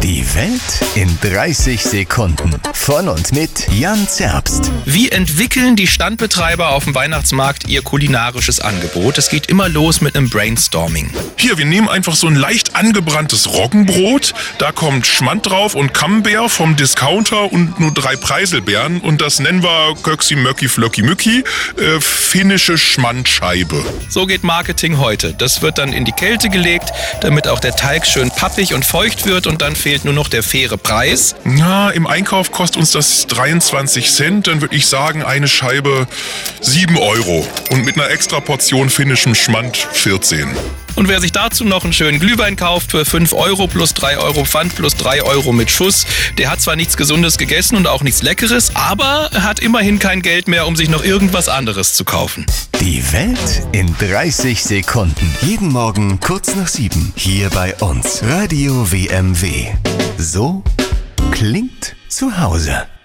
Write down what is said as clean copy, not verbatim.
Die Welt in 30 Sekunden. Von und mit Jan Zerbst. Wie entwickeln die Standbetreiber auf dem Weihnachtsmarkt ihr kulinarisches Angebot? Es geht immer los mit einem Brainstorming. Hier, wir nehmen einfach so ein leicht angebranntes Roggenbrot. Da kommt Schmand drauf und Camembert vom Discounter und nur 3 Preiselbeeren. Und das nennen wir Köksi Möcki Flöcki Mücki, finnische Schmandscheibe. So geht Marketing heute. Das wird dann in die Kälte gelegt, damit auch der Teig schön pappig und feucht wird, und dann fehlt nur noch der faire Preis. Na, im Einkauf kostet uns das 23 Cent. Dann würde ich sagen, eine Scheibe 7 Euro. Und mit einer extra Portion finnischem Schmand 14. Und wer sich dazu noch einen schönen Glühwein kauft für 5 Euro plus 3 Euro Pfand plus 3 Euro mit Schuss, der hat zwar nichts Gesundes gegessen und auch nichts Leckeres, aber hat immerhin kein Geld mehr, um sich noch irgendwas anderes zu kaufen. Die Welt in 30 Sekunden. Jeden Morgen kurz nach 7. Hier bei uns. Radio WMW. So klingt zu Hause.